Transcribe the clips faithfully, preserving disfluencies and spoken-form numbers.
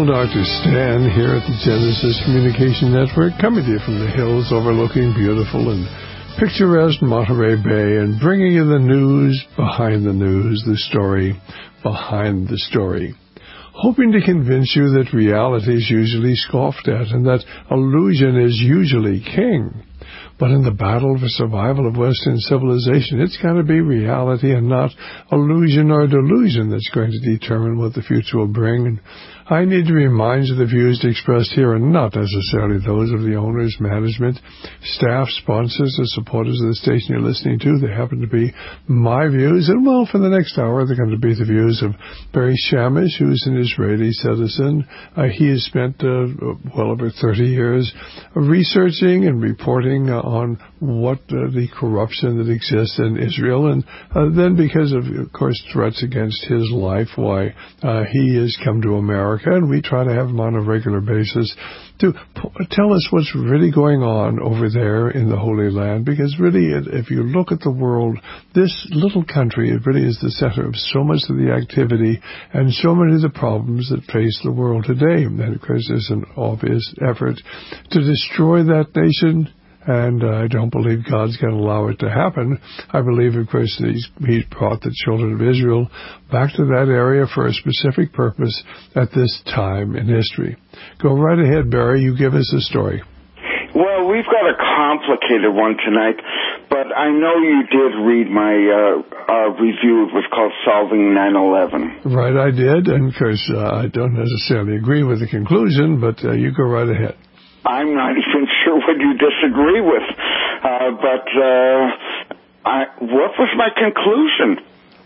Well, Doctor Stan here at the Genesis Communication Network, coming to you from the hills overlooking beautiful and picturesque Monterey Bay and bringing you the news behind the news, the story behind the story. Hoping to convince you that reality is usually scoffed at and that illusion is usually king. But in the battle for survival of Western civilization, it's got to be reality and not illusion or delusion that's going to determine what the future will bring. And I need to remind you the views expressed here are not necessarily those of the owners, management, staff, sponsors, or supporters of the station you're listening to. They happen to be my views. And, well, for the next hour, they're going to be the views of Barry Shamish, who's an Israeli citizen. Uh, he has spent uh, well over thirty years researching and reporting uh, on what uh, the corruption that exists in Israel. And uh, then because of, of course, threats against his life, why uh, he has come to America. And we try to have him on a regular basis to p- tell us what's really going on over there in the Holy Land. Because really, if you look at the world, this little country, it really is the center of so much of the activity and so many of the problems that face the world today. And of course, there's an obvious effort to destroy that nation. And uh, I don't believe God's going to allow it to happen. I believe, of course, that he's, he's brought the children of Israel back to that area for a specific purpose at this time in history. Go right ahead, Barry. You give us a story. Well, we've got a complicated one tonight, but I know you did read my uh, uh, review. It was called Solving nine eleven. Right, I did. And, of course, uh, I don't necessarily agree with the conclusion, but uh, you go right ahead. I'm not even sure what you disagree with, uh, but uh, I, what was my conclusion?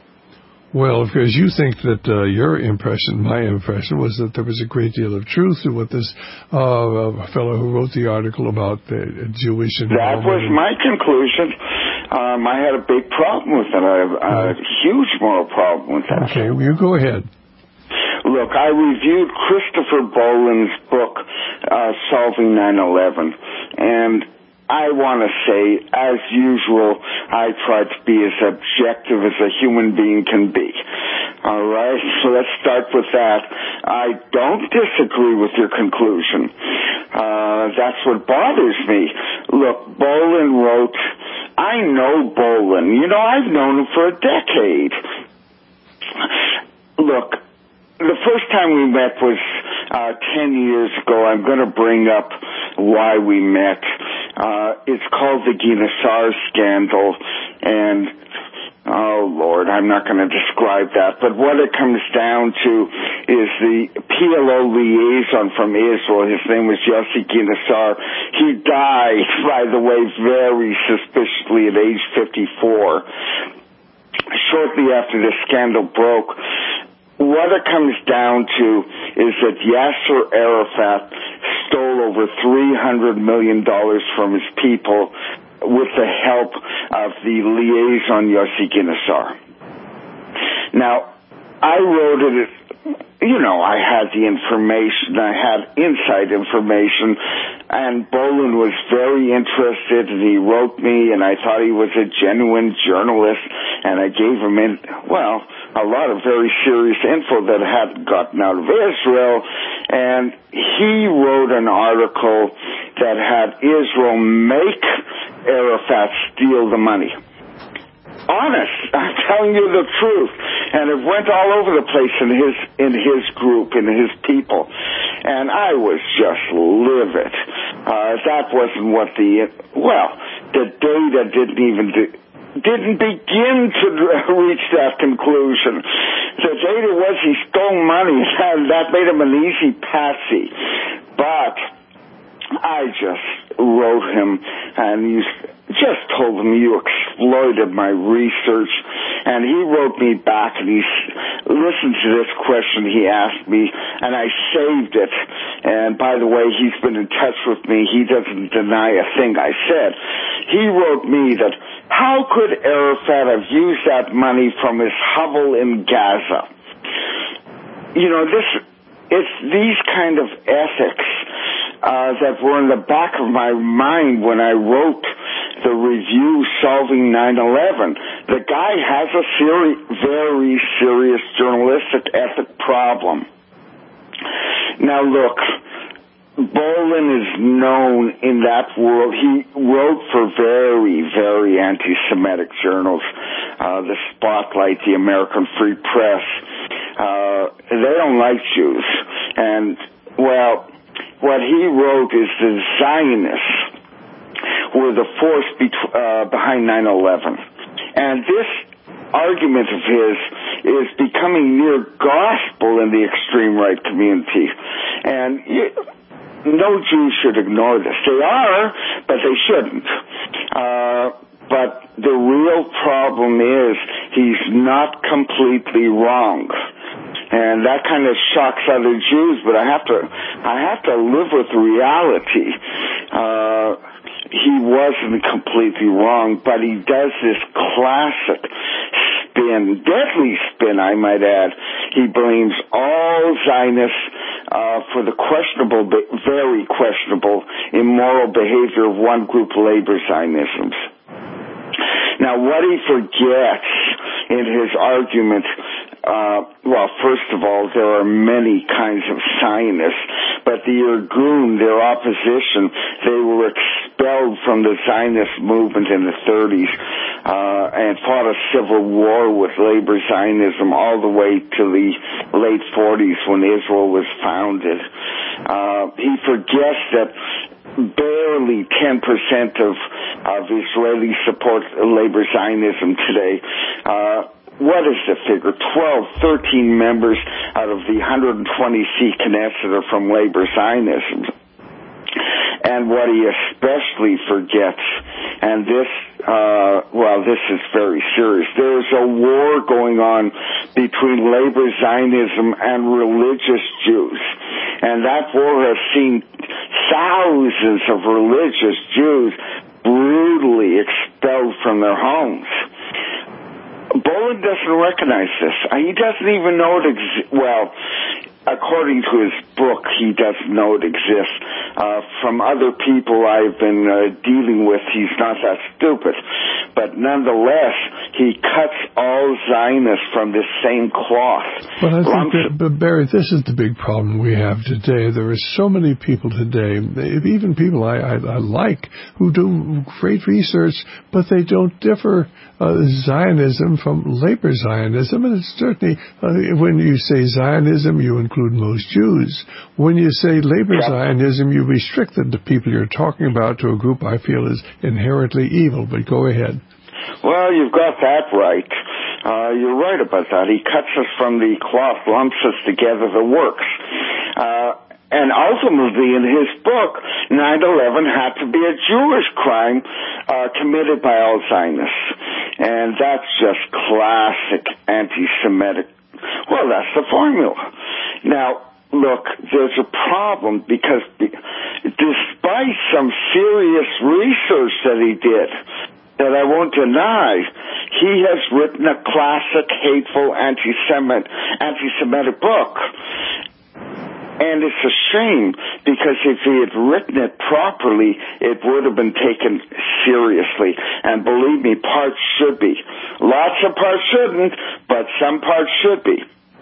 Well, of course, you think that uh, your impression, my impression, was that there was a great deal of truth to what this uh, fellow who wrote the article about the Jewish involvement. That was my conclusion. Um, I had a big problem with it. I have a huge moral problem with that. Okay, well, you go ahead. Look, I reviewed Christopher Boland's book, uh, Solving nine eleven, and I want to say, as usual, I tried to be as objective as a human being can be. All right, so let's start with that. I don't disagree with your conclusion. Uh, that's what bothers me. Look, Boland wrote, I know Boland. You know, I've known him for a decade. Look, the first time we met was uh, ten years ago. I'm going to bring up why we met. Uh, it's called the Guy Nassar scandal, and oh, Lord, I'm not going to describe that. But what it comes down to is the P L O liaison from Israel. His name was Yossi Guy Nassar. He died, by the way, very suspiciously at age fifty-four. Shortly after the scandal broke, what it comes down to is that Yasser Arafat stole over three hundred million dollars from his people with the help of the liaison Yossi Guy Nassar. Now, I wrote it, you know, I had the information, I had inside information, and Boland was very interested, and he wrote me, and I thought he was a genuine journalist, and I gave him, in, well, a lot of very serious info that hadn't gotten out of Israel, and he wrote an article that had Israel make Arafat steal the money. Honest, I'm telling you the truth, and it went all over the place in his in his group, in his people, and I was just livid. Uh, that wasn't what the well, the data didn't even do, didn't begin to reach that conclusion. The data was he stole money, and that made him an easy patsy, but I just wrote him and used. Just told him you exploited my research, and he wrote me back, and he listened to this question he asked me, and I saved it. And by the way, he's been in touch with me. He doesn't deny a thing I said. He wrote me that how could Arafat have used that money from his hovel in Gaza? You know, this it's these kind of ethics uh, that were in the back of my mind when I wrote the review Solving nine eleven. The guy has a seri- very serious journalistic ethic problem. Now, look, Bolin is known in that world. He wrote for very, very anti-Semitic journals, uh, the Spotlight, the American Free Press. Uh, they don't like Jews. And, well, what he wrote is the Zionists were the force bet- uh, behind nine eleven. And this argument of his is becoming near gospel in the extreme right community. And you, no Jews should ignore this. They are, but they shouldn't. Uh, but the real problem is he's not completely wrong. And that kind of shocks other Jews, but I have to, I have to live with reality. Uh, he wasn't completely wrong, but he does this classic spin, deadly spin, I might add. He blames all Zionists uh, for the questionable, very questionable, immoral behavior of one group, labor Zionisms. Now, what he forgets in his argument, uh, well, first of all, there are many kinds of Zionists, but the Irgun, their opposition, they were expelled from the Zionist movement in the thirties, uh, and fought a civil war with labor Zionism all the way to the late forties when Israel was founded. Uh, he forgets that barely ten percent of, of Israelis support labor Zionism today. Uh, what is the figure? twelve, thirteen members out of the one hundred twenty seat Knesset are from labor Zionism. And what he especially forgets, and this, uh, well, this is very serious, there is a war going on between labor Zionism and religious Jews. And that war has seen thousands of religious Jews brutally expelled from their homes. Bolin doesn't recognize this. He doesn't even know it exists. Well, according to his book, he doesn't know it exists. Uh, from other people I've been uh, dealing with, he's not that stupid. But nonetheless, he cuts all Zionists from this same cloth. But I think that, but Barry, this is the big problem we have today. There are so many people today, even people I, I, I like, who do great research, but they don't differ uh, Zionism from labor Zionism. And it's certainly, uh, when you say Zionism, you include most Jews. When you say labor yeah. Zionism, you restricted the people you're talking about to a group I feel is inherently evil. But go ahead. Well, you've got that right. Uh, you're right about that. He cuts us from the cloth, lumps us together, the works. Uh, and ultimately, in his book, nine eleven had to be a Jewish crime uh, committed by all Zionists. And that's just classic anti-Semitic. Well, that's the formula. Now, look, there's a problem because despite some serious research that he did, that I won't deny, he has written a classic, hateful, anti-Semitic, anti-Semitic book. And it's a shame, because if he had written it properly, it would have been taken seriously. And believe me, parts should be. Lots of parts shouldn't, but some parts should be.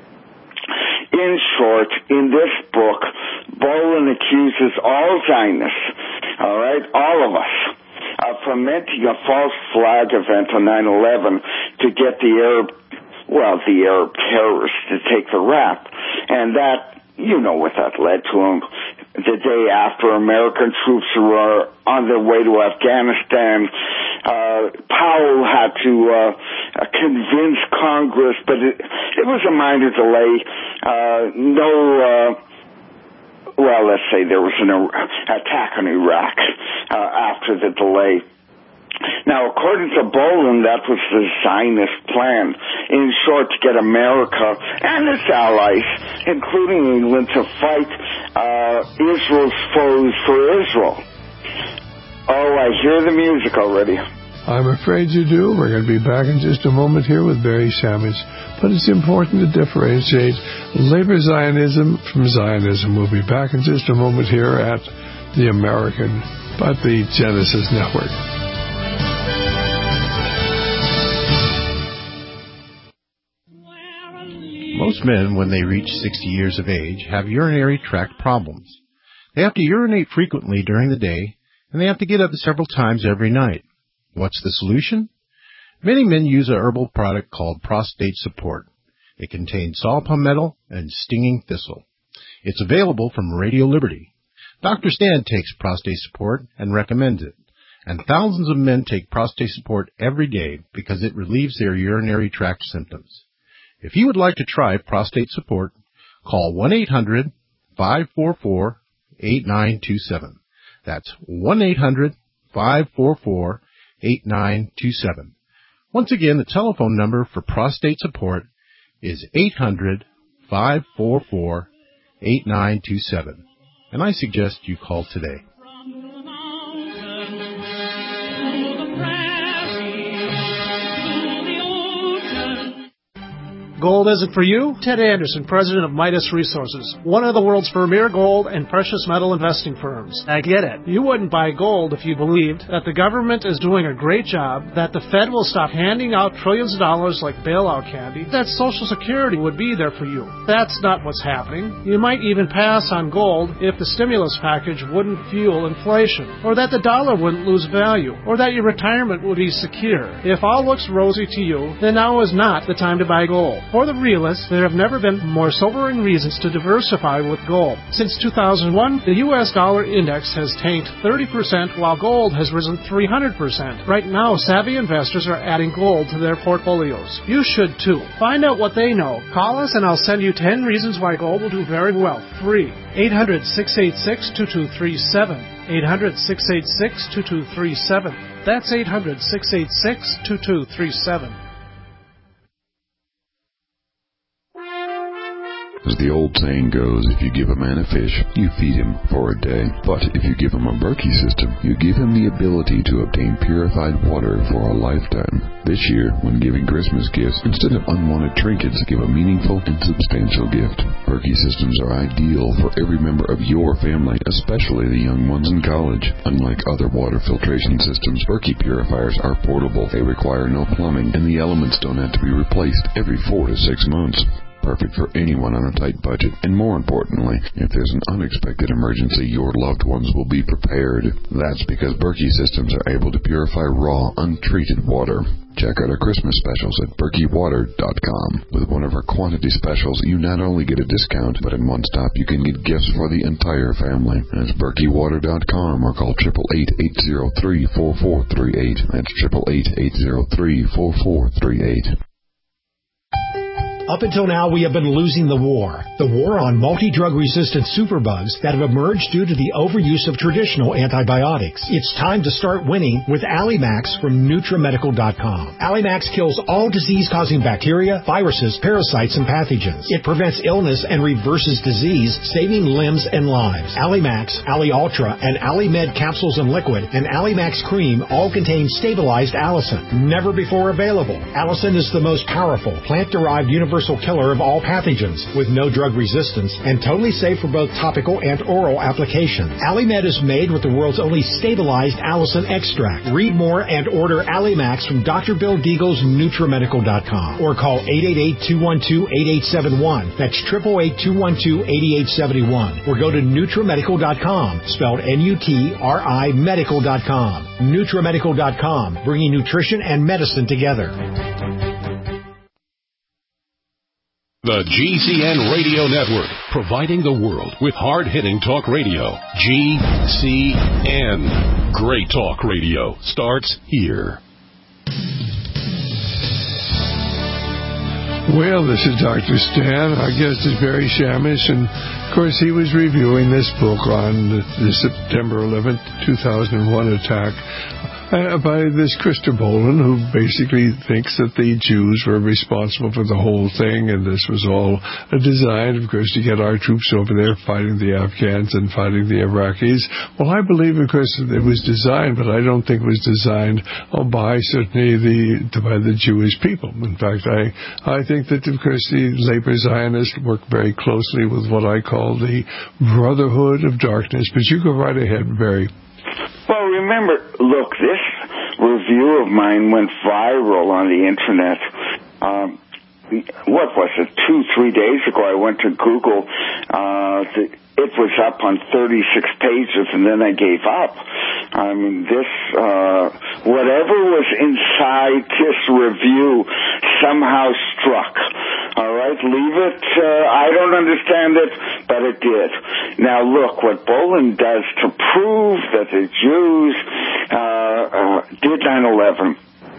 In short, in this book, Bolin accuses all Zionists, all right, all of us, of fomenting a false flag event on nine eleven to get the Arab, well, the Arab terrorists to take the rap. And that, you know what that led to him. The day after American troops were on their way to Afghanistan, uh, Powell had to uh, convince Congress, but it, it was a minor delay. Uh, no, uh, well, let's say there was an attack on Iraq uh, after the delay. Now, according to Bolin, that was the Zionist plan. In short, to get America and its allies, including England, to fight uh, Israel's foes for Israel. Oh, I hear the music already. I'm afraid you do. We're going to be back in just a moment here with Barry Sanders. But it's important to differentiate labor Zionism from Zionism. We'll be back in just a moment here at the American, but the Genesis Network. Most Most men, when they reach sixty years of age, have urinary tract problems. They have to urinate frequently during the day, and they have to get up several times every night. What's the solution? Many men use a herbal product called Prostate Support. It contains saw palmetto and stinging thistle. It's available from Radio Liberty. Doctor Stan takes Prostate Support and recommends it. And thousands of men take Prostate Support every day because it relieves their urinary tract symptoms. If you would like to try Prostate Support, call one eight hundred five four four eight nine two seven. That's one eight hundred five four four eight nine two seven. Once again, the telephone number for Prostate Support is eight hundred five four four eight nine two seven. And I suggest you call today. Gold isn't for you? Ted Anderson, president of Midas Resources, one of the world's premier gold and precious metal investing firms. I get it. You wouldn't buy gold if you believed that the government is doing a great job, that the Fed will stop handing out trillions of dollars like bailout candy, that Social Security would be there for you. That's not what's happening. You might even pass on gold if the stimulus package wouldn't fuel inflation, or that the dollar wouldn't lose value, or that your retirement would be secure. If all looks rosy to you, then now is not the time to buy gold. For the realists, there have never been more sobering reasons to diversify with gold. Since two thousand one, the U S dollar index has tanked thirty percent while gold has risen three hundred percent. Right now, savvy investors are adding gold to their portfolios. You should too. Find out what they know. Call us and I'll send you ten reasons why gold will do very well. Free. eight hundred six eight six two two three seven. eight hundred six eight six two two three seven. That's eight hundred six eight six two two three seven. As the old saying goes, if you give a man a fish, you feed him for a day. But if you give him a Berkey system, you give him the ability to obtain purified water for a lifetime. This year, when giving Christmas gifts, instead of unwanted trinkets, give a meaningful and substantial gift. Berkey systems are ideal for every member of your family, especially the young ones in college. Unlike other water filtration systems, Berkey purifiers are portable. They require no plumbing, and the elements don't have to be replaced every four to six months. Perfect for anyone on a tight budget. And more importantly, if there's an unexpected emergency, your loved ones will be prepared. That's because Berkey systems are able to purify raw, untreated water. Check out our Christmas specials at Berkey Water dot com. With one of our quantity specials, you not only get a discount, but in one stop you can get gifts for the entire family. That's Berkey Water dot com or call eight eight eight, eight zero three, four four three eight. That's eight eight eight, eight zero three, four four three eight. Up until now, we have been losing the war. The war on multi-drug-resistant superbugs that have emerged due to the overuse of traditional antibiotics. It's time to start winning with Allimax from NutriMedical dot com. Allimax kills all disease-causing bacteria, viruses, parasites, and pathogens. It prevents illness and reverses disease, saving limbs and lives. Allimax, Alli Ultra, and Allimed capsules and liquid, and Allimax cream all contain stabilized allicin. Never before available. Allicin is the most powerful plant-derived universal universal killer of all pathogens with no drug resistance and totally safe for both topical and oral application. Allimed is made with the world's only stabilized allicin extract. Read more and order Allimax from Doctor Bill Deagle's NutriMedical dot com or call eight eight eight, two one two, eight eight seven one. That's eight eight eight, two one two, eight eight seven one. Or go to NutriMedical dot com, spelled N U T R I Medical dot com. NutriMedical dot com, bringing nutrition and medicine together. The G C N Radio Network, providing the world with hard-hitting talk radio. G C N. Great talk radio starts here. Well, this is Doctor Stan. Our guest is Barry Shamish, and of course he was reviewing this book on the September eleventh, two thousand one attack uh, by this Christer Bolan, who basically thinks that the Jews were responsible for the whole thing, and this was all a design, of course, to get our troops over there fighting the Afghans and fighting the Iraqis. Well, I believe, of course, it was designed, but I don't think it was designed oh, by certainly the by the Jewish people. In fact, I I think that, of course, the labor Zionists work very closely with what I call the Brotherhood of Darkness. But you go right ahead, Barry. Well, remember, look, this review of mine went viral on the Internet. Um, what was it, two two, three days ago, I went to Google. Uh, the, it was up on thirty-six pages, and then I gave up. I mean, this, uh, whatever was inside this review somehow struck. All right, leave it. Uh, I don't understand it, but it did. Now, look, what Bolin does to prove that the Jews uh, uh, did nine eleven,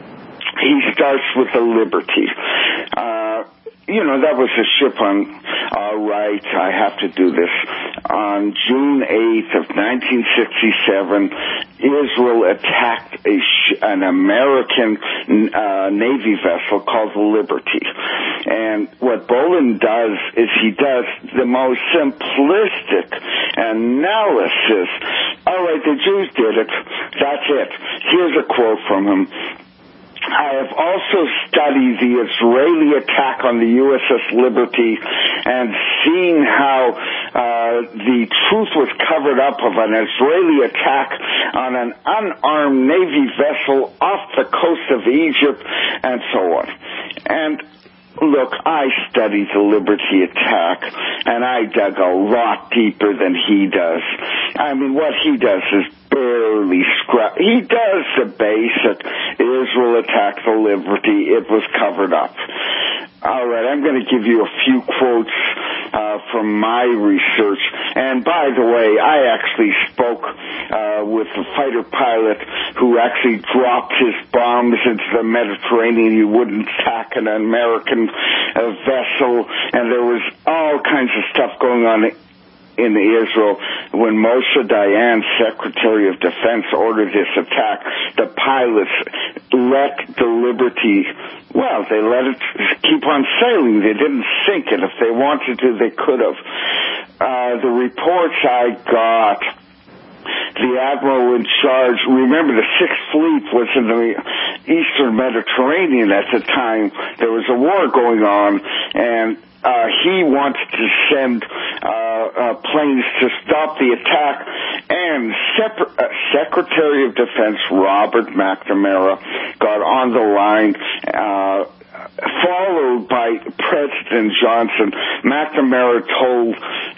he starts with the Liberty. Uh, you know, that was a ship on, all right, I have to do this. On June eighth of nineteen sixty-seven, Israel attacked a sh- an American uh, Navy vessel called the Liberty. And what Bolin does is he does the most simplistic analysis. All right, the Jews did it. That's it. Here's a quote from him. I have also studied the Israeli attack on the U S S Liberty and seen how uh, the truth was covered up of an Israeli attack on an unarmed Navy vessel off the coast of Egypt and so on. And look, I studied the Liberty attack, and I dug a lot deeper than he does. I mean, what he does is barely scrap. He does the basic Israel attacked the Liberty. It was covered up. All right, I'm going to give you a few quotes uh, from my research. And by the way, I actually spoke uh, with a fighter pilot who actually dropped his bombs into the Mediterranean. He wouldn't attack an American uh, vessel, and there was all kinds of stuff going on in Israel. When Moshe Dayan, Secretary of Defense, ordered this attack, the pilots let the Liberty, well, they let it keep on sailing. They didn't sink it. If they wanted to, they could have. Uh, the reports I got, the admiral in charge, remember the Sixth Fleet was in the Eastern Mediterranean at the time. There was a war going on, and Uh, he wanted to send uh, uh, planes to stop the attack, and Separ- uh, Secretary of Defense Robert McNamara got on the line, uh, followed by President Johnson. McNamara told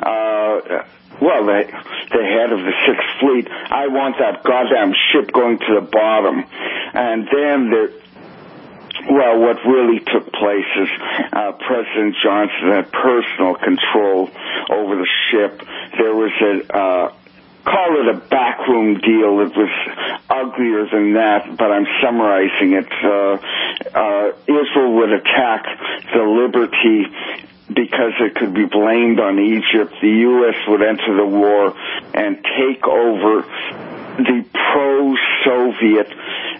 uh, well, the, the head of the Sixth Fleet, I want that goddamn ship going to the bottom. And then there... Well, what really took place is uh, President Johnson had personal control over the ship. There was a, uh, call it a backroom deal. It was uglier than that, but I'm summarizing it. Uh, uh, Israel would attack the Liberty because it could be blamed on Egypt. The U S would enter the war and take over the pro-Soviet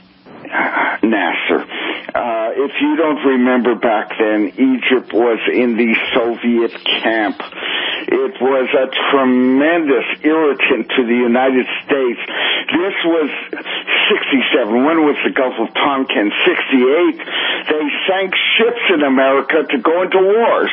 Nasser. Uh, if you don't remember back then, Egypt was in the Soviet camp. It was a tremendous irritant to the United States. This was sixty-seven. When was the Gulf of Tonkin? sixty-eight. They sank ships in America to go into wars.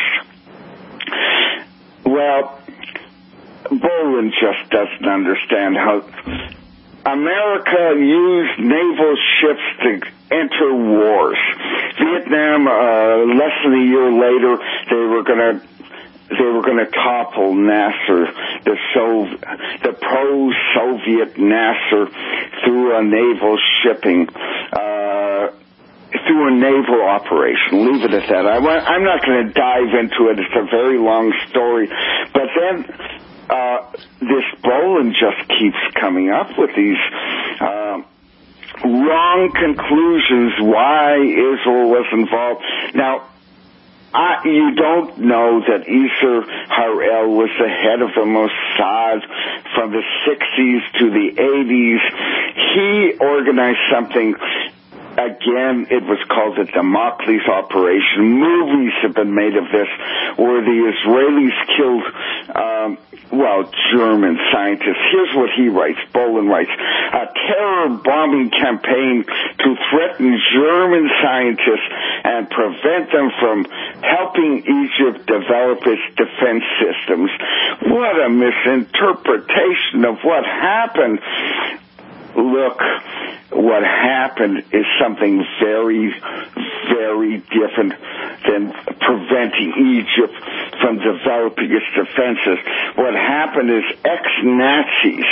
Well, Bolin just doesn't understand how America used naval ships to enter wars. Vietnam, uh, less than a year later, they were going to they were going to topple Nasser, the Sov- the pro-Soviet Nasser, through a naval shipping, uh, through a naval operation. Leave it at that. I want, I'm not going to dive into it. It's a very long story. But then uh, this Bolin just keeps coming up with these uh, wrong conclusions why Israel was involved. Now, I, you don't know that Isser Harel was the head of the Mossad from the sixties to the eighties. He organized something, again, it was called the Damocles Operation. Movies have been made of this, where the Israelis killed, um, well, German scientists. Here's what he writes, Bolin writes, a terror bombing campaign to threaten German scientists and prevent them from helping Egypt develop its defense systems. What a misinterpretation of what happened. look, what happened is something very, very different than preventing Egypt from developing its defenses. What happened is ex-Nazis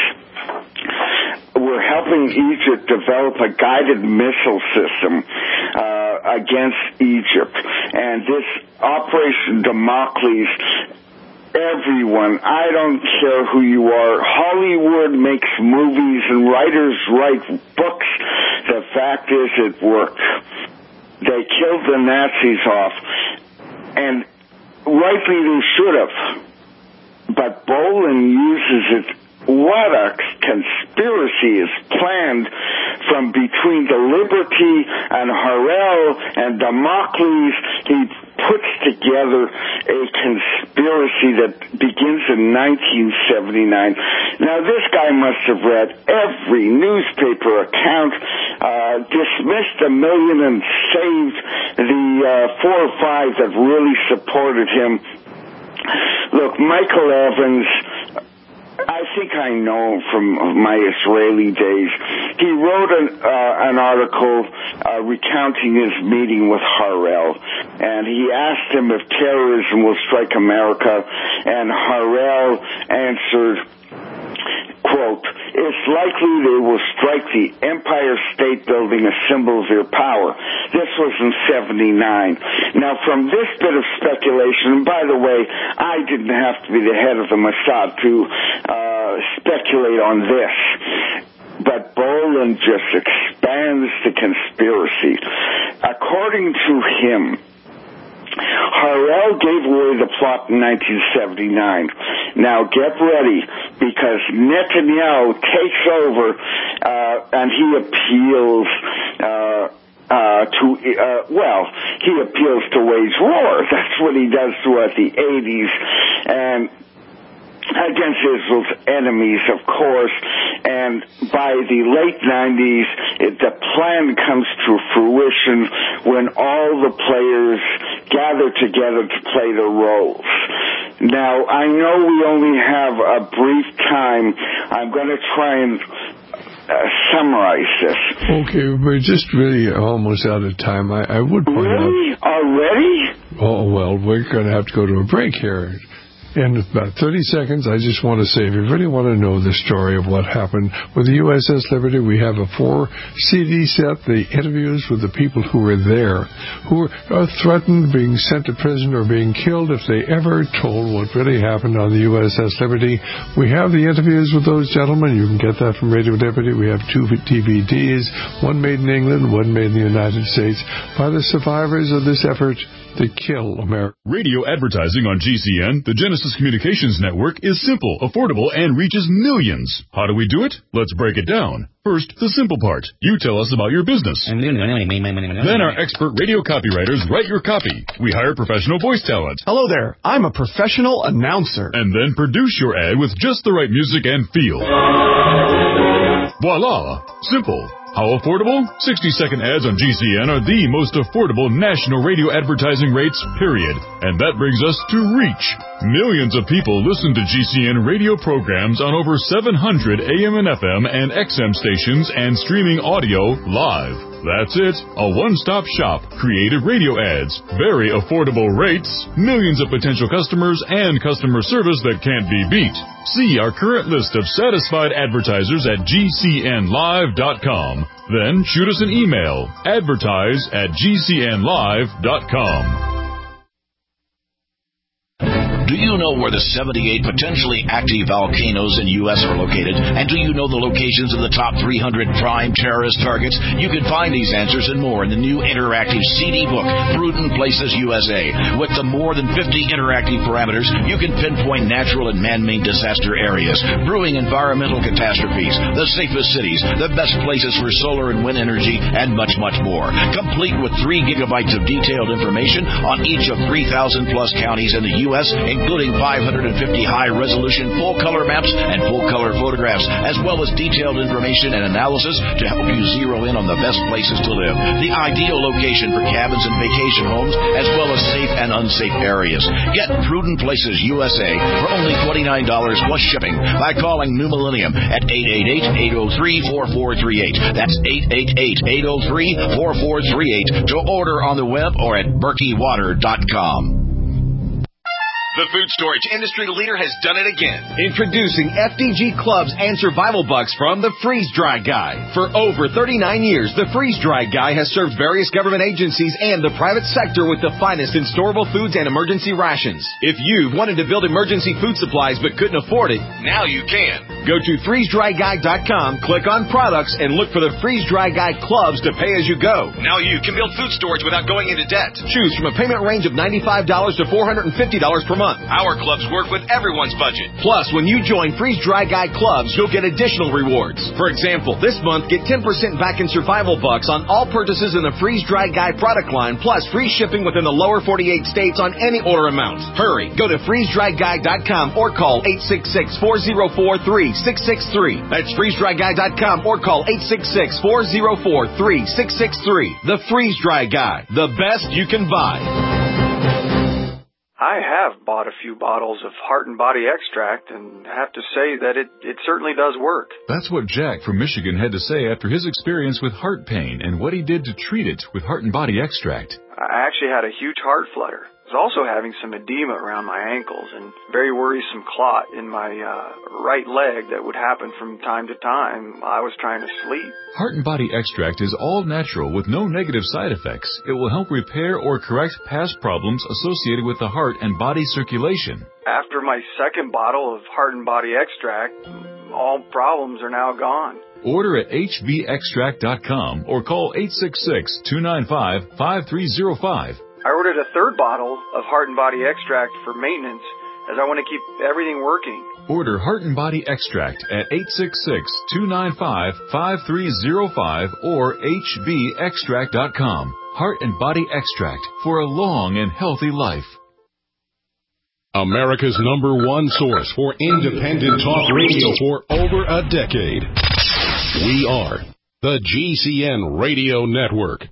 were helping Egypt develop a guided missile system uh, against Egypt. And this Operation Damocles, everyone, I don't care who you are, Hollywood makes movies and writers write books. The fact is it worked. They killed the Nazis off, and rightly they should have. But Bolin uses it. What a conspiracy is planned from between the Liberty and Harel and Damocles. He puts together a conspiracy that begins in nineteen seventy-nine. Now, this guy must have read every newspaper account, uh, dismissed a million and saved the uh, four or five that really supported him. Look, Michael Evans, I think I know from my Israeli days. He wrote an, uh, an article uh, recounting his meeting with Harel, and he asked him if terrorism will strike America, and Harel answered, quote, "It's likely they will strike the Empire State Building, a symbol of their power." This was in seventy-nine. Now, from this bit of speculation, and by the way, I didn't have to be the head of the Mossad to uh, speculate on this, but Bolin just expands the conspiracy. According to him, Harel gave away the plot in nineteen seventy-nine. Now get ready, because Netanyahu takes over uh, and he appeals uh, uh, to, uh, well, he appeals to wage war. That's what he does throughout the eighties. And against Israel's enemies, of course, and by the late nineties, it, the plan comes to fruition when all the players gather together to play their roles. Now, I know we only have a brief time. I'm going to try and uh, summarize this. Okay, we're just really almost out of time. I, I would point really? out... Already? Oh, well, we're going to have to go to a break here. In about thirty seconds, I just want to say, if you really want to know the story of what happened with the U S S Liberty, we have a four C D set, the interviews with the people who were there, who are threatened being sent to prison or being killed if they ever told what really happened on the U S S Liberty. We have the interviews with those gentlemen. You can get that from Radio Liberty. We have two D V Ds, one made in England, one made in the United States, by the survivors of this effort to kill America. Radio advertising on G C N, the Genesis Communications Network, is simple, affordable, and reaches millions. How do we do it? Let's break it down. First, the simple part. You tell us about your business. Then our expert radio copywriters write your copy. We hire professional voice talent. Hello there. I'm a professional announcer. And then produce your ad with just the right music and feel. Voila! Simple. How affordable? sixty-second ads on G C N are the most affordable national radio advertising rates, period. And that brings us to reach. Millions of people listen to G C N radio programs on over seven hundred A M and F M and X M stations and streaming audio live. That's it. A one-stop shop. Creative radio ads. Very affordable rates. Millions of potential customers and customer service that can't be beat. See our current list of satisfied advertisers at G C N live dot com. Then shoot us an email. Advertise at G C N live dot com. Do you know where the seventy-eight potentially active volcanoes in U S are located? And do you know the locations of the top three hundred prime terrorist targets? You can find these answers and more in the new interactive C D book, Prudent Places U S A. With the more than fifty interactive parameters, you can pinpoint natural and man-made disaster areas, brewing environmental catastrophes, the safest cities, the best places for solar and wind energy, and much, much more. Complete with three gigabytes of detailed information on each of three thousand plus counties in the U S, including including five hundred fifty high-resolution full-color maps and full-color photographs, as well as detailed information and analysis to help you zero in on the best places to live, the ideal location for cabins and vacation homes, as well as safe and unsafe areas. Get Prudent Places U S A for only twenty-nine dollars plus shipping by calling New Millennium at eight eight eight, eight oh three, four four three eight. That's eight eight eight, eight oh three, four four three eight to order on the web or at berkey water dot com. The food storage industry leader has done it again. Introducing F D G Clubs and Survival Bucks from the Freeze Dry Guy. For over thirty-nine years, the Freeze Dry Guy has served various government agencies and the private sector with the finest in storable foods and emergency rations. If you've wanted to build emergency food supplies but couldn't afford it, now you can. Go to freeze dry guy dot com, click on products, and look for the Freeze Dry Guy Clubs to pay as you go. Now you can build food storage without going into debt. Choose from a payment range of ninety-five dollars to four hundred fifty dollars per month. Our clubs work with everyone's budget. Plus, when you join Freeze Dry Guy Clubs, you'll get additional rewards. For example, this month, get ten percent back in Survival Bucks on all purchases in the Freeze Dry Guy product line, plus free shipping within the lower forty-eight states on any order amount. Hurry, go to freeze dry guy dot com or call eight six six, four oh four, three six six three. That's freeze dry guy dot com or call eight six six, four oh four, three six six three. The Freeze Dry Guy, the best you can buy. I have bought a few bottles of Heart and Body Extract and have to say that it, it certainly does work. That's what Jack from Michigan had to say after his experience with heart pain and what he did to treat it with Heart and Body Extract. I actually had a huge heart flutter. I was also having some edema around my ankles and very worrisome clot in my uh, right leg that would happen from time to time. I was trying to sleep. Heart and Body Extract is all natural with no negative side effects. It will help repair or correct past problems associated with the heart and body circulation. After my second bottle of Heart and Body Extract, all problems are now gone. Order at h v extract dot com or call eight six six, two nine five, five three oh five. I ordered a third bottle of Heart and Body Extract for maintenance as I want to keep everything working. Order Heart and Body Extract at eight six six, two nine five, five three oh five or h v extract dot com. Heart and Body Extract for a long and healthy life. America's number one source for independent talk radio for over a decade. We are the G C N Radio Network.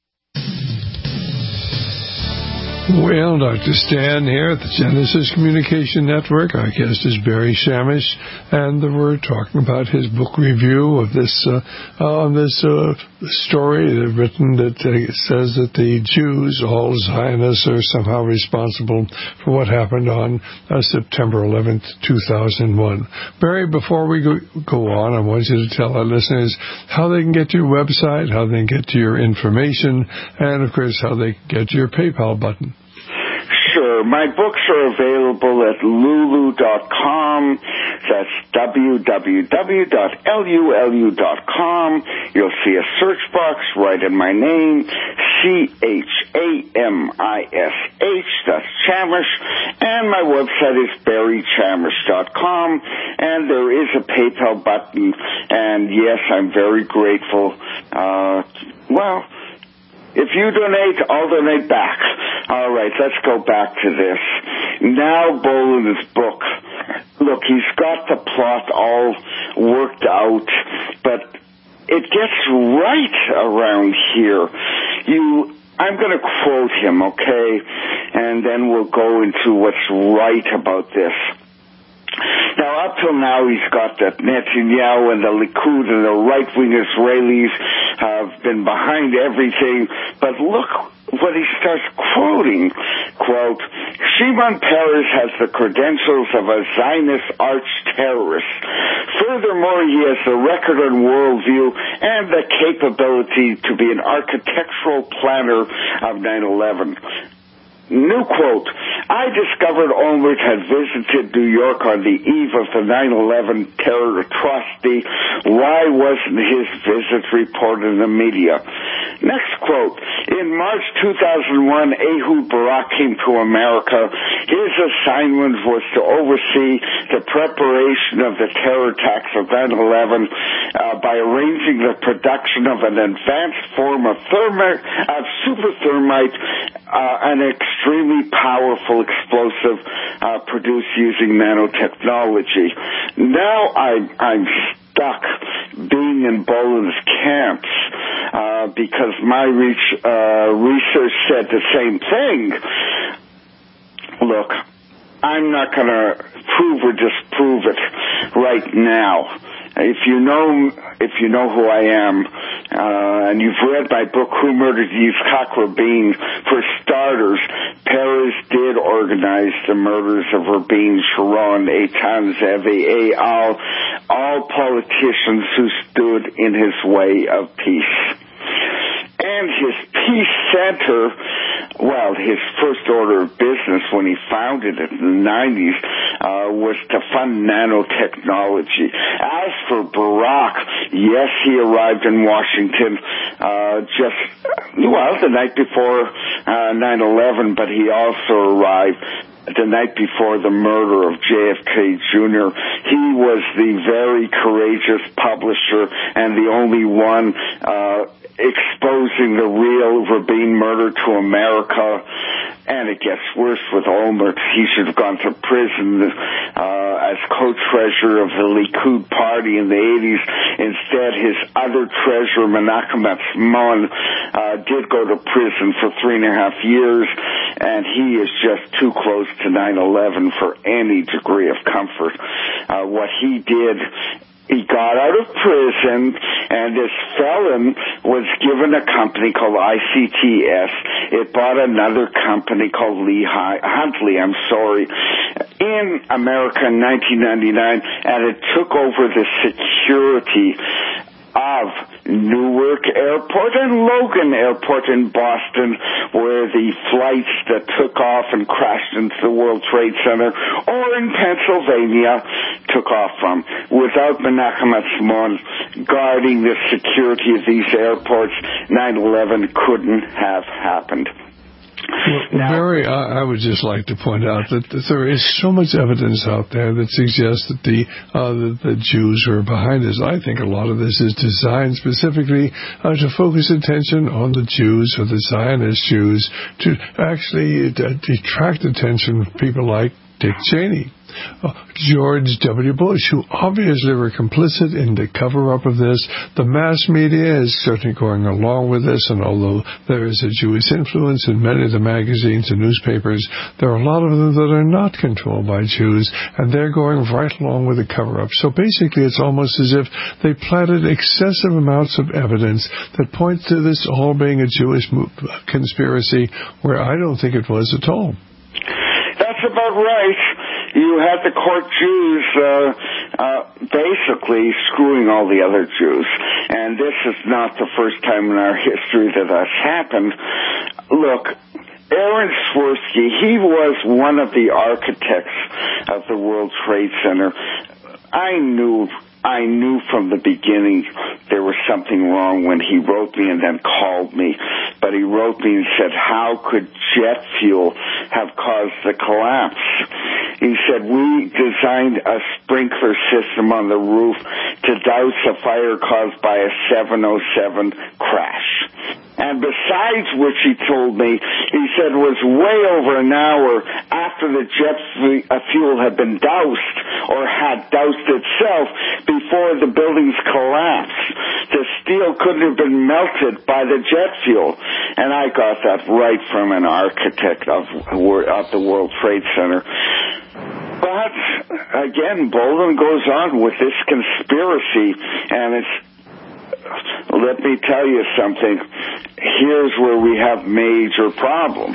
Well, Doctor Stan here at the Genesis Communication Network. Our guest is Barry Shamish, and we're talking about his book review of this uh, on this uh, story written that uh, says that the Jews, all Zionists, are somehow responsible for what happened on uh, September eleventh, two thousand one. Barry, before we go, go on, I want you to tell our listeners how they can get to your website, how they can get to your information, and, of course, how they can get to your PayPal button. Sure. My books are available at lulu dot com. That's w w w dot lulu dot com. You'll see a search box right in my name, C H A M I S H. That's Chamish. And my website is barry chamish dot com. And there is a PayPal button. And, yes, I'm very grateful. Uh, well... If you donate, I'll donate back. All right, let's go back to this. Now Boland's book. Look, he's got the plot all worked out, but it gets right around here. You, I'm going to quote him, okay? And then we'll go into what's right about this. Now, up till now, he's got that Netanyahu and the Likud and the right-wing Israelis have been behind everything. But look what he starts quoting. Quote, Shimon Peres has the credentials of a Zionist arch-terrorist. Furthermore, he has the record and worldview and the capability to be an architectural planner of nine eleven. New quote, I discovered Olmert had visited New York on the eve of the nine eleven terror atrocity. Why wasn't his visit reported in the media? Next quote, in March two thousand one, Ehud Barak came to America. His assignment was to oversee the preparation of the terror attacks of nine eleven uh, by arranging the production of an advanced form of thermite, of super thermite, uh, an extremely powerful powerful explosive uh, produced using nanotechnology. Now I, I'm stuck being in Boland's camps uh, because my reach, uh, research said the same thing. Look, I'm not going to prove or disprove it right now. If you know, if you know who I am, uh, and you've read my book, Who Murdered Yitzhak Rabin, for starters, Peres did organize the murders of Rabin, Sharon, Eitan, Zevi, Eyal, all politicians who stood in his way of peace. And his peace center, well, his first order of business when he founded it in the nineties uh, was to fund nanotechnology. As for Barak, yes, he arrived in Washington uh, just, well, the night before uh, nine eleven, but he also arrived the night before the murder of J F K Junior He was the very courageous publisher and the only one uh exposing the real Rabin murder to America. And it gets worse with Olmert. He should have gone to prison uh, as co-treasurer of the Likud party in the eighties. Instead, his other treasurer, Menachem Atzmon, uh, did go to prison for three and a half years, and he is just too close to nine eleven for any degree of comfort. Uh, what he did, he got out of prison, and this felon was given a company called I C T S. It bought another company called Lehigh Huntley, I'm sorry, in America in nineteen ninety-nine, and it took over the security of Newark Airport and Logan Airport in Boston, where the flights that took off and crashed into the World Trade Center, or in Pennsylvania, took off from. Without Menachem Atzmon guarding the security of these airports, nine eleven couldn't have happened. Well, now, Barry, I, I would just like to point out that, that there is so much evidence out there that suggests that the, uh, the, the Jews are behind this. I think a lot of this is designed specifically uh, to focus attention on the Jews or the Zionist Jews to actually uh, detract attention from people like Dick Cheney. Uh, George W. Bush, who obviously were complicit in the cover-up of this. The mass media is certainly going along with this, and although there is a Jewish influence in many of the magazines and newspapers, there are a lot of them that are not controlled by Jews, and they're going right along with the cover-up. So basically it's almost as if they planted excessive amounts of evidence that point to this all being a Jewish conspiracy, where I don't think it was at all. That's about right. You had the court Jews uh, uh, basically screwing all the other Jews. And this is not the first time in our history that that's happened. Look, Aaron Swirsky, he was one of the architects of the World Trade Center. I knew... I knew from the beginning there was something wrong when he wrote me and then called me. But he wrote me and said, how could jet fuel have caused the collapse? He said, we designed a sprinkler system on the roof to douse a fire caused by a seven oh seven crash. And besides which, he told me, he said it was way over an hour after the jet fuel had been doused or had doused itself before the buildings collapsed. The steel couldn't have been melted by the jet fuel. And I got that right from an architect of, of the World Trade Center. But, again, Boland goes on with this conspiracy, and it's, let me tell you something. Here's where we have major problems.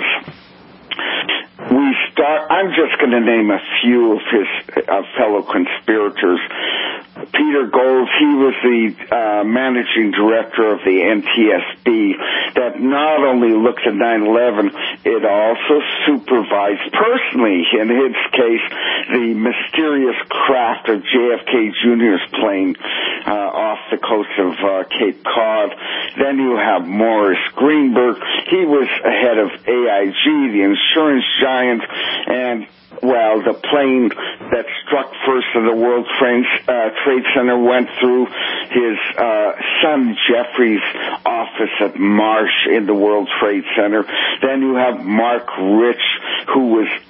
We start, I'm just going to name a few of his uh, fellow conspirators. Peter Golds, he was the uh, managing director of the N T S B that not only looked at nine eleven, it also supervised personally, in his case, the mysterious craft of J F K Junior's plane uh, off the coast of uh, Cape Cod. Then you have Morris Greenberg. He was head of A I G, the insurance giant, and well, the plane that struck first in the World Trade, uh, Trade Center went through his uh, son Jeffrey's office at Marsh in the World Trade Center. Then you have Mark Rich, who was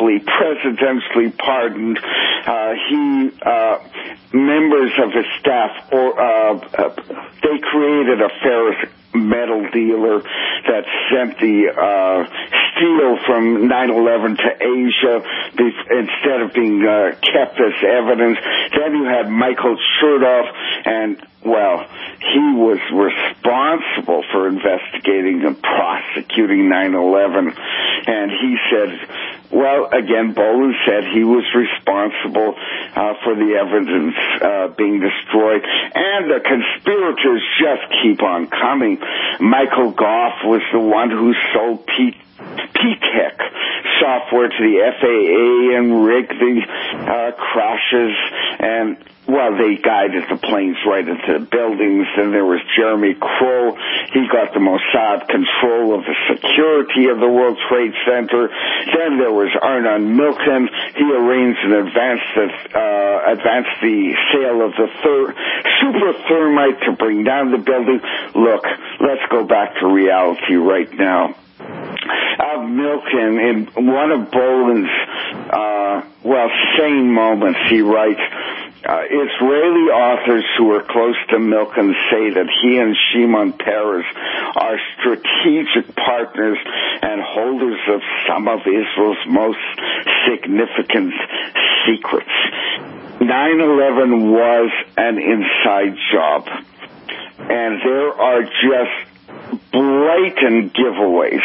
eventually presidentially pardoned. Uh, he, uh, members of his staff, or uh, uh, they created a Ferris metal dealer that sent the uh, steel from nine eleven to Asia be- instead of being uh, kept as evidence. Then you had Michael Chertoff, and, well, he was responsible for investigating and prosecuting nine eleven. And he said, well, again, Bolin said he was responsible uh, for the evidence uh, being destroyed. And the conspirators just keep on coming. Michael Goff was the one who sold P T E C software to the F A A and rigged the uh, crashes, and, well, they guided the planes right into the buildings. And there was Jeremy Crow. He got the Mossad control of the security of the World Trade Center. Then there was Arnon Milchan. He arranged and advanced the, uh, advanced the sale of the thir- super thermite to bring down the building. Look, let's go back to reality right now. Of Milken, in one of Bolin's, uh, well, sane moments, he writes, uh, Israeli authors who are close to Milken say that he and Shimon Peres are strategic partners and holders of some of Israel's most significant secrets. nine eleven was an inside job, and there are just blatant giveaways.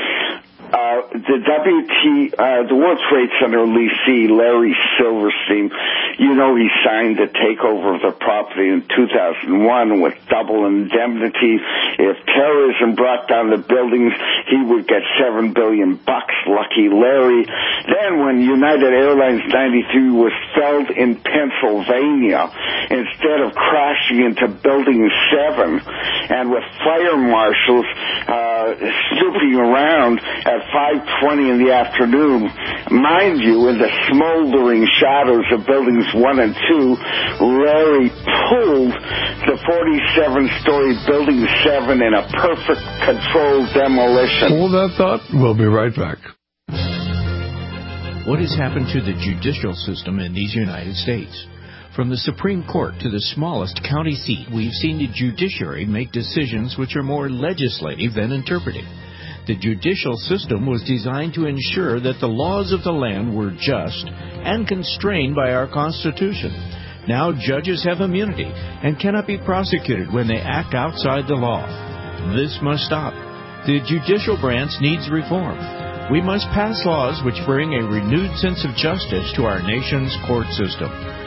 Uh, the W T, uh, the World Trade Center lessee, Larry Silverstein, you know, he signed the takeover of the property in two thousand one with double indemnity. If terrorism brought down the buildings, he would get seven billion bucks. Lucky Larry. Then when United Airlines ninety-three was felled in Pennsylvania, instead of crashing into Building seven, and with fire marshals, uh, snooping around at five twenty in the afternoon, mind you, in the smoldering shadows of buildings one and two, Larry pulled the forty-seven story building seven in a perfect controlled demolition. Hold that thought. We'll be right back. What has happened to the judicial system in these United States? From the Supreme Court to the smallest county seat, we've seen the judiciary make decisions which are more legislative than interpretive. The judicial system was designed to ensure that the laws of the land were just and constrained by our Constitution. Now judges have immunity and cannot be prosecuted when they act outside the law. This must stop. The judicial branch needs reform. We must pass laws which bring a renewed sense of justice to our nation's court system.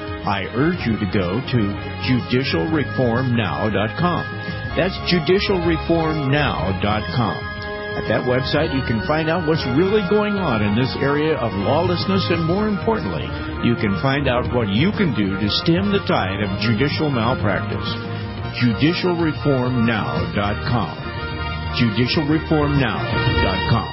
I urge you to go to judicial reform now dot com. That's judicial reform now dot com. At that website, you can find out what's really going on in this area of lawlessness, and more importantly, you can find out what you can do to stem the tide of judicial malpractice. judicial reform now dot com. judicial reform now dot com.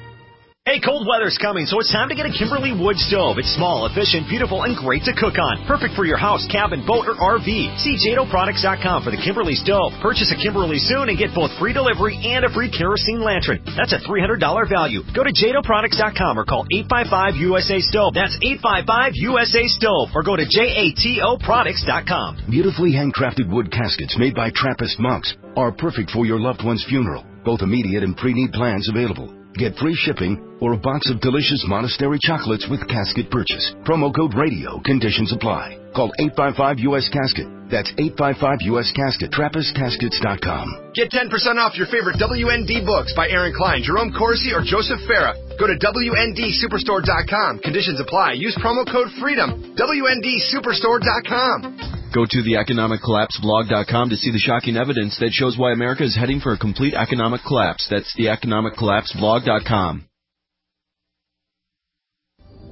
Hey, cold weather's coming, so it's time to get a Kimberly wood stove. It's small, efficient, beautiful, and great to cook on. Perfect for your house, cabin, boat, or R V. See Jado Products dot com for the Kimberly stove. Purchase a Kimberly soon and get both free delivery and a free kerosene lantern. That's a three hundred dollars value. Go to Jado Products dot com or call eight five five U S A stove. That's eight five five U S A stove. Or go to Jato Products dot com. Beautifully handcrafted wood caskets made by Trappist monks are perfect for your loved one's funeral. Both immediate and pre-need plans available. Get free shipping or a box of delicious monastery chocolates with casket purchase. Promo code radio. Conditions apply. Call eight five five U S casket. That's eight five five U S casket. Trappist Caskets dot com. Get ten percent off your favorite W N D books by Aaron Klein, Jerome Corsi, or Joseph Farah. Go to W N D superstore dot com. Conditions apply. Use promo code FREEDOM. W N D superstore dot com. Go to the economic collapse blog dot com to see the shocking evidence that shows why America is heading for a complete economic collapse. That's the economic collapse blog dot com.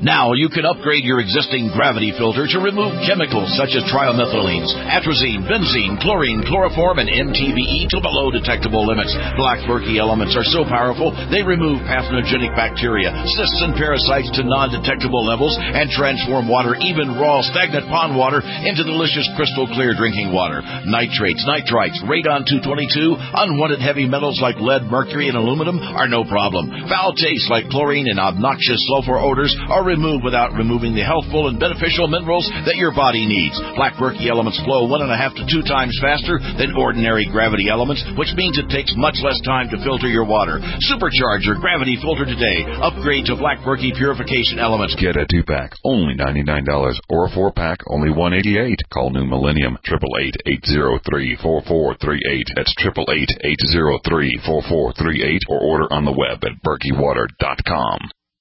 Now you can upgrade your existing gravity filter to remove chemicals such as trimethylenes, atrazine, benzene, chlorine, chloroform, and M T B E to below detectable limits. Black murky elements are so powerful, they remove pathogenic bacteria, cysts, and parasites to non-detectable levels and transform water, even raw, stagnant pond water, into delicious crystal clear drinking water. Nitrates, nitrites, radon two twenty-two, unwanted heavy metals like lead, mercury, and aluminum are no problem. Foul tastes like chlorine and obnoxious sulfur odors are removed without removing the healthful and beneficial minerals that your body needs. Black murky elements flow one and a half to two times faster than ordinary gravity elements, which means it takes much less time to filter your water. Supercharge your gravity filter today. Upgrade to Black Murky Purification Elements. Get a two-pack, only ninety-nine dollars, or a four-pack, only one hundred eighty-eight dollars. Call New Millennium, eight eight eight, eight zero three, four four three eight. That's eight eight eight, eight zero three, four four three eight, or order on the web at berkey water dot com.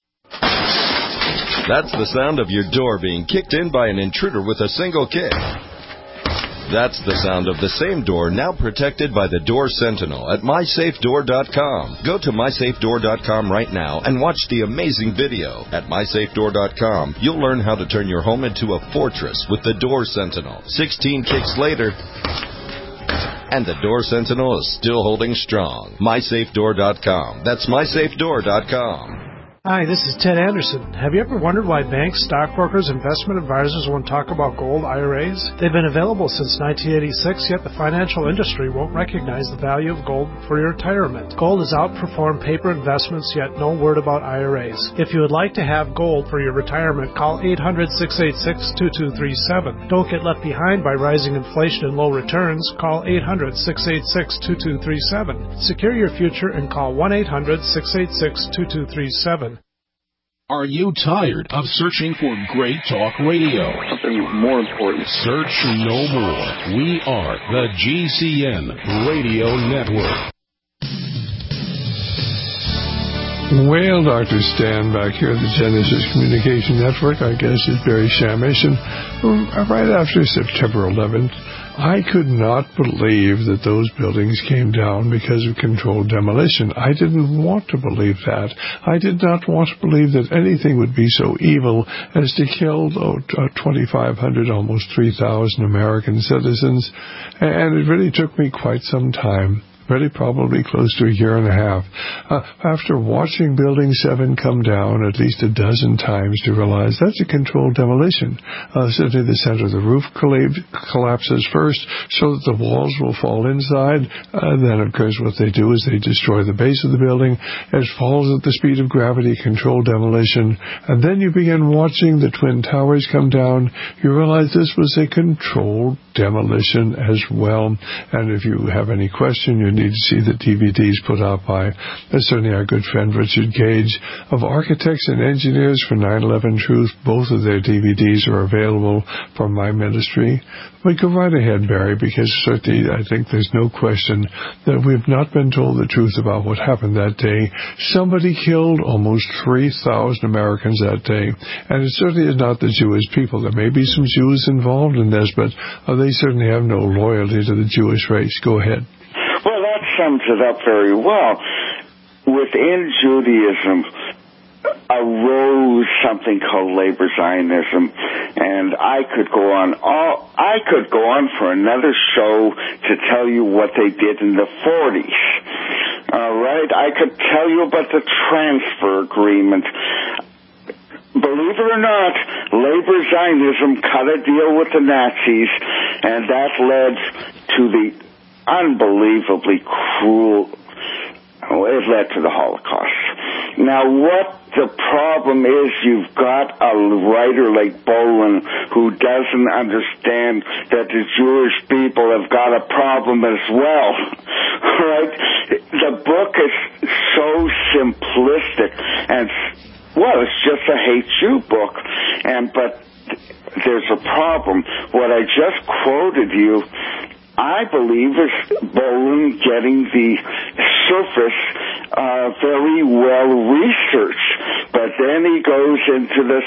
That's the sound of your door being kicked in by an intruder with a single kick. That's the sound of the same door now protected by the Door Sentinel at my safe door dot com. Go to my safe door dot com right now and watch the amazing video. At my safe door dot com, you'll learn how to turn your home into a fortress with the Door Sentinel. sixteen kicks later, and the Door Sentinel is still holding strong. my safe door dot com. That's my safe door dot com. Hi, this is Ted Anderson. Have you ever wondered why banks, stockbrokers, investment advisors won't talk about gold I R As? They've been available since nineteen eighty-six, yet the financial industry won't recognize the value of gold for your retirement. Gold has outperformed paper investments, yet no word about I R As. If you would like to have gold for your retirement, call eight hundred, six eight six, two two three seven. Don't get left behind by rising inflation and low returns. Call eight hundred, six eight six, two two three seven. Secure your future and call one eight hundred, six eight six, two two three seven. Are you tired of searching for great talk radio? Something more important. Search no more. We are the G C N Radio Network. Well, Doctor Stan back here at the Genesis Communication Network, I guess it's Barry Shamish, and right after September eleventh, I could not believe that those buildings came down because of controlled demolition. I didn't want to believe that. I did not want to believe that anything would be so evil as to kill oh, twenty-five hundred, almost three thousand American citizens, and it really took me quite some time. Really probably close to a year and a half, uh, after watching Building seven come down at least a dozen times to realize that's a controlled demolition. Uh, certainly the center of the roof collapses first so that the walls will fall inside. Uh, then, of course, what they do is they destroy the base of the building. It falls at the speed of gravity, controlled demolition. And then you begin watching the Twin Towers come down. You realize this was a controlled demolition as well. And if you have any question, you need to see the D V Ds put out by uh, certainly our good friend Richard Gage of Architects and Engineers for nine eleven Truth. Both of their D V Ds are available from my ministry. But go right ahead, Barry, because certainly I think there's no question that we've not been told the truth about what happened that day. Somebody killed almost three thousand Americans that day, and it certainly is not the Jewish people. There may be some Jews involved in this, but uh, they certainly have no loyalty to the Jewish race. Go ahead. Well, that sums it up very well. Within Judaism arose something called labor Zionism, and I could go on all I could go on for another show to tell you what they did in the forties. All right, I could tell you about the transfer agreement. Believe it or not, labor Zionism cut a deal with the Nazis, and that led to the unbelievably cruel, well, it led to the Holocaust. Now, what the problem is, you've got a writer like Bolin who doesn't understand that the Jewish people have got a problem as well. Right? The book is so simplistic, and, well, it's just a hate Jew book, and but there's a problem. What I just quoted you, I believe, is Bolin getting the surface uh, very well researched, but then he goes into the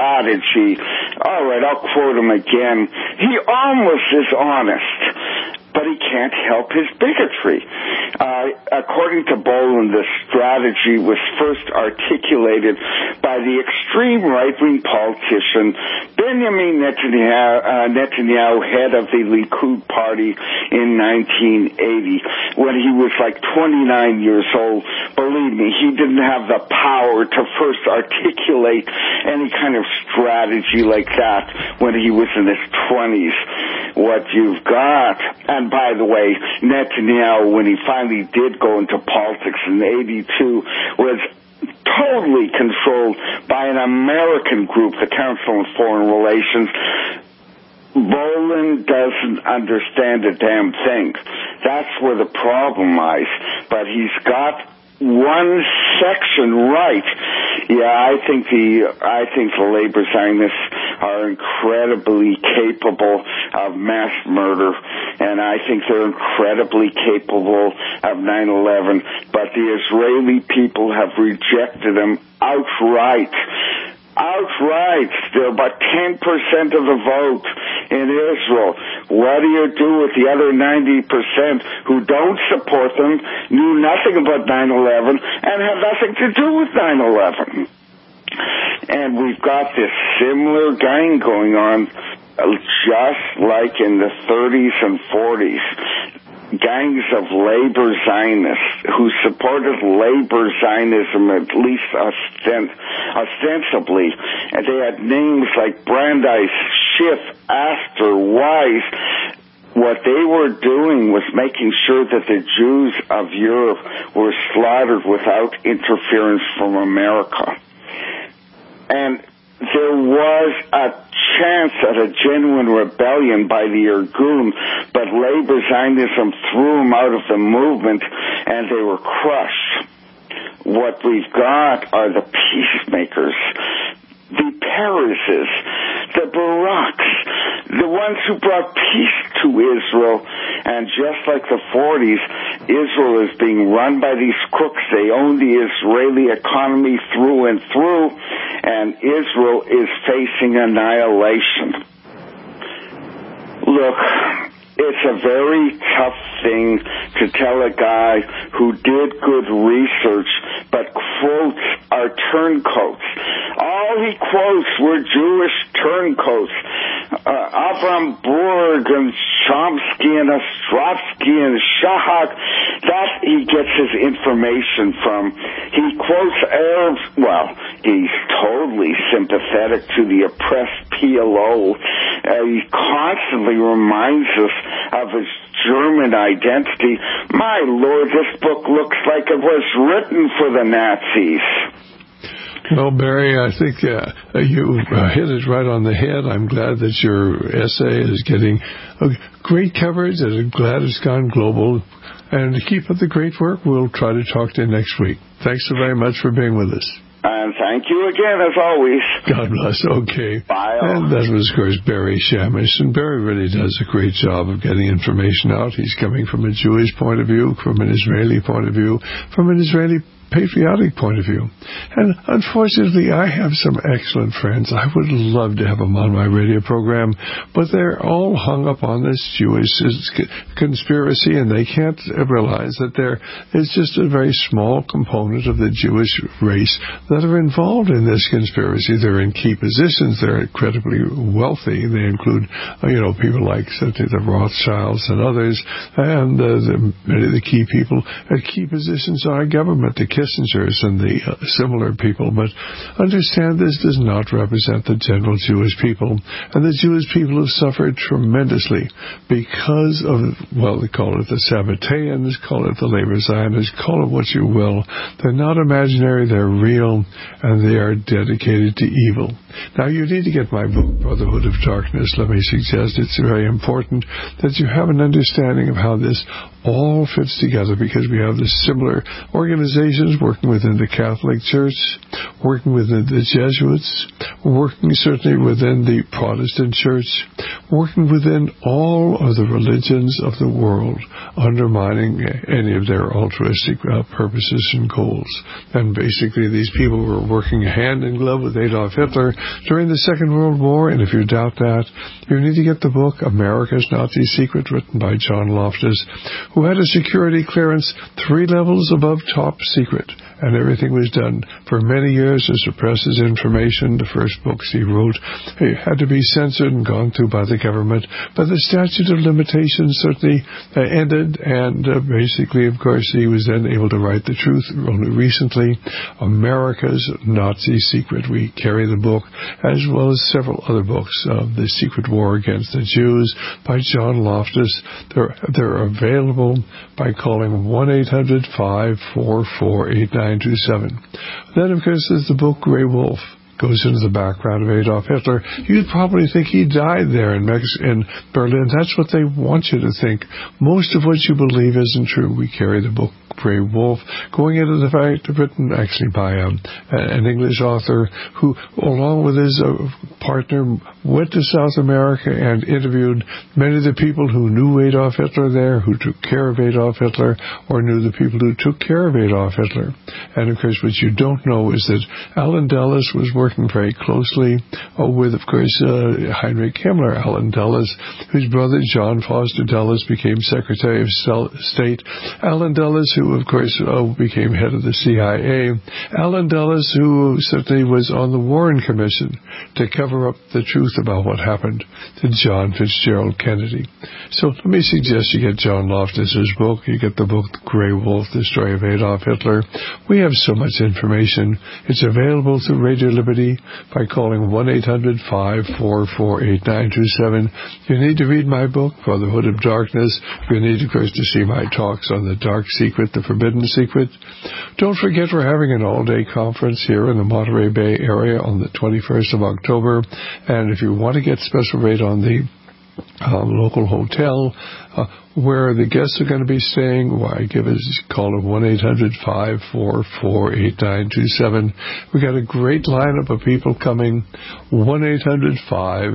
strategy. All right, I'll quote him again. He almost is honest, but he can't help his bigotry. Uh, according to Bolin, the strategy was first articulated by the extreme right-wing politician Benjamin Netanyahu, uh, Netanyahu, head of the Likud party in nineteen eighty, when he was like twenty-nine years old. Believe me, he didn't have the power to first articulate any kind of strategy like that when he was in his twenties. What you've got, and by the way, Netanyahu, when he finally did go into politics in eighty-two, was totally controlled by an American group, the Council on Foreign Relations. Bolin doesn't understand a damn thing. That's where the problem lies. But he's got one section right. Yeah, I think the I think the labor Zionists are incredibly capable of mass murder, and I think they're incredibly capable of nine eleven, but the Israeli people have rejected them outright. Outright. They're about ten percent of the vote in Israel. What do you do with the other ninety percent who don't support them, knew nothing about nine eleven, and have nothing to do with nine eleven? And we've got this similar gang going on, just like in the thirties and forties. Gangs of labor Zionists who supported labor Zionism, at least ostent- ostensibly, and they had names like Brandeis, Schiff, Astor, Weiss. What they were doing was making sure that the Jews of Europe were slaughtered without interference from America. And there was a chance at a genuine rebellion by the Irgun, but labor Zionism threw them out of the movement, and they were crushed. What we've got are the peacemakers, the Pereses, the Baraks, the ones who brought peace to Israel. And just like the forties, Israel is being run by these crooks. They own the Israeli economy through and through, and Israel is facing annihilation. Look, it's a very tough thing to tell a guy who did good research, but quotes are turncoats. All he quotes were Jewish turncoats. Uh, Avram Burg and Chomsky and Ostrovsky and Shahak, that he gets his information from. He quotes Arabs, well, he's totally sympathetic to the oppressed P L O. Uh, he constantly reminds us of his German identity. My Lord, this book looks like it was written for the Nazis. Well, Barry, I think uh, you uh, hit it right on the head. I'm glad that your essay is getting uh, great coverage, and I'm glad it's gone global. And keep up the great work. We'll try to talk to you next week. Thanks so very much for being with us. And thank you again, as always. God bless. Okay. Bye. And that was, of course, Barry Shamish. And Barry really does a great job of getting information out. He's coming from a Jewish point of view, from an Israeli point of view, from an Israeli patriotic point of view. And unfortunately, I have some excellent friends. I would love to have them on my radio program, but they're all hung up on this Jewish conspiracy, and they can't realize that there is just a very small component of the Jewish race that are involved in this conspiracy. They're in key positions. They're incredibly wealthy. They include, you know, people like the Rothschilds and others, and uh, the, many of the key people at key positions in our government, the Kissingers and the uh, similar people. But understand, this does not represent the general Jewish people, and the Jewish people have suffered tremendously because of, well, they call it the Sabbateans, call it the labor Zionists, call it what you will. They're not imaginary, they're real, and they are dedicated to evil. Now, you need to get my book, Brotherhood of Darkness. Let me suggest it's very important that you have an understanding of how this all fits together, because we have the similar organizations working within the Catholic Church, working within the Jesuits, working certainly within the Protestant Church, working within all of the religions of the world, undermining any of their altruistic uh, purposes and goals. And basically, these people were working hand in glove with Adolf Hitler during the Second World War, and if you doubt that, you need to get the book America's Nazi Secret, written by John Loftus, who had a security clearance three levels above top secret, and everything was done for many years to suppress his information. The first books he wrote had to be censored and gone through by the government, but the statute of limitations certainly uh, ended, and uh, basically, of course, he was then able to write the truth only recently. America's Nazi Secret. We carry the book, as well as several other books, uh, The Secret War Against the Jews by John Loftus. They're, they're available by calling one eight hundred, five four four, eight nine two seven. Then, of course, there's the book Grey Wolf. Goes into the background of Adolf Hitler. You'd probably think he died there in Mex- in Berlin. That's what they want you to think. Most of what you believe isn't true. We carry the book Grey Wolf, going into the fact written actually by um, an English author who, along with his uh, partner, went to South America and interviewed many of the people who knew Adolf Hitler there, who took care of Adolf Hitler, or knew the people who took care of Adolf Hitler. And, of course, what you don't know is that Alan Dulles was working very closely uh, with, of course, uh, Heinrich Himmler. Alan Dulles, whose brother John Foster Dulles became Secretary of State. Alan Dulles, who, of course, uh, became head of the C I A. Alan Dulles, who certainly was on the Warren Commission to cover up the truth about what happened to John Fitzgerald Kennedy. So let me suggest you get John Loftus's book. You get the book Grey Wolf, The Story of Adolf Hitler. We have so much information. It's available through Radio Liberty by calling one eight hundred, five four four, eight nine two seven. You need to read my book, Brotherhood of Darkness. You need, of course, to see my talks on the Dark Secret, the Forbidden Secret. Don't forget we're having an all-day conference here in the Monterey Bay area on the twenty-first of October. And if you want to get special rate on the uh, local hotel uh, where the guests are going to be staying, why, give us a call of one eight hundred, five four four, eight nine two seven. We got a great lineup of people coming. one eight hundred, five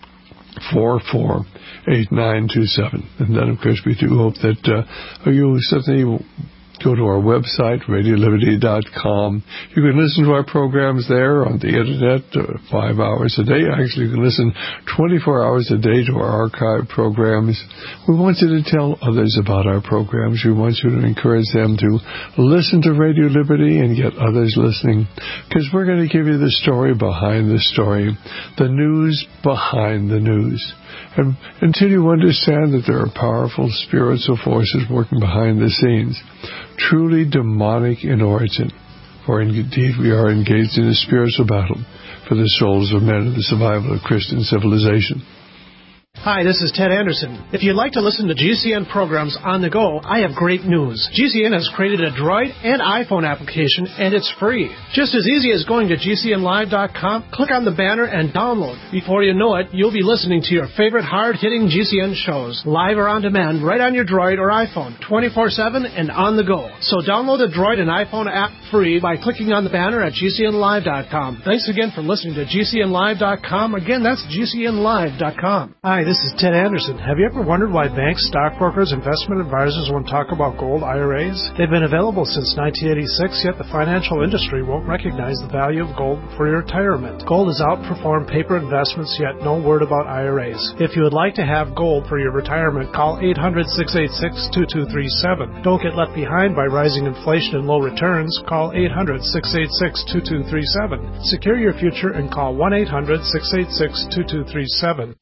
four four, eight nine two seven. And then, of course, we do hope that uh, you certainly go to our website, radio liberty dot com. You can listen to our programs there on the Internet uh, five hours a day. Actually, you can listen twenty-four hours a day to our archive programs. We want you to tell others about our programs. We want you to encourage them to listen to Radio Liberty and get others listening, because we're going to give you the story behind the story, the news behind the news. And until you understand that there are powerful spiritual forces working behind the scenes, truly demonic in origin, for indeed we are engaged in a spiritual battle for the souls of men and the survival of Christian civilization. Hi, this is Ted Anderson. If you'd like to listen to G C N programs on the go, I have great news. G C N has created a Droid and iPhone application, and it's free. Just as easy as going to G C N live dot com, click on the banner, and download. Before you know it, you'll be listening to your favorite hard-hitting G C N shows, live or on demand, right on your Droid or iPhone, twenty-four seven and on the go. So download the Droid and iPhone app free by clicking on the banner at G C N live dot com. Thanks again for listening to G C N live dot com. Again, that's G C N live dot com. Hi, this is Ted Anderson. Have you ever wondered why banks, stockbrokers, investment advisors won't talk about gold I R As? They've been available since nineteen eighty-six, yet the financial industry won't recognize the value of gold for your retirement. Gold has outperformed paper investments, yet no word about I R As. If you would like to have gold for your retirement, call eight hundred, six eight six, two two three seven. Don't get left behind by rising inflation and low returns. Call eight hundred, six eight six, two two three seven. Secure your future and call one eight hundred, six eight six, two two three seven.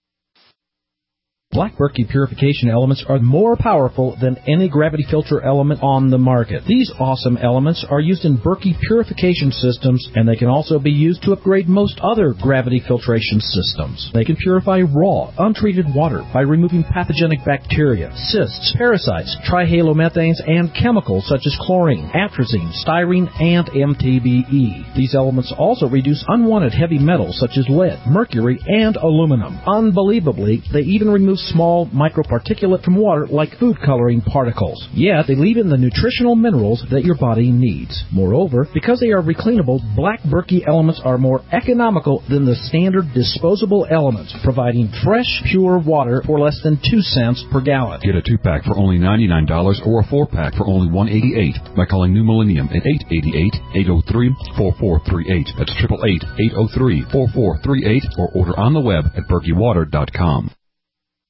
Black Berkey purification elements are more powerful than any gravity filter element on the market. These awesome elements are used in Berkey purification systems, and they can also be used to upgrade most other gravity filtration systems. They can purify raw, untreated water by removing pathogenic bacteria, cysts, parasites, trihalomethanes, and chemicals such as chlorine, atrazine, styrene, and M T B E. These elements also reduce unwanted heavy metals such as lead, mercury, and aluminum. Unbelievably, they even remove small microparticulate from water like food coloring particles. Yet, they leave in the nutritional minerals that your body needs. Moreover, because they are recleanable, Black Berkey elements are more economical than the standard disposable elements, providing fresh, pure water for less than two cents per gallon. Get a two-pack for only ninety-nine dollars or a four-pack for only one hundred eighty-eight dollars by calling New Millennium at eight eight eight, eight oh three, four four three eight. That's eight eight eight, eight oh three, four four three eight or order on the web at berkey water dot com.